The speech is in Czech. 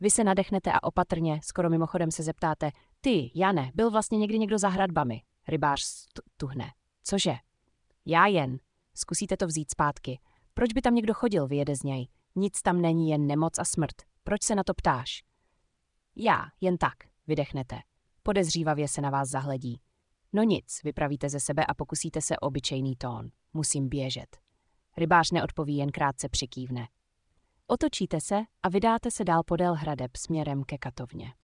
Vy se nadechnete a opatrně, skoro mimochodem se zeptáte, ty, Jane, byl vlastně někdy někdo za hradbami? Rybář tuhne. Cože? Já jen. Zkusíte to vzít zpátky. Proč by tam někdo chodil, vyjede z něj? Nic tam není, jen nemoc a smrt. Proč se na to ptáš? Já, jen tak, vydechnete. Podezřívavě se na vás zahledí. No nic, vypravíte ze sebe a pokusíte se o obyčejný tón. Musím běžet. Rybář neodpoví, jen krátce přikývne. Otočíte se a vydáte se dál podél hradeb směrem ke katovně.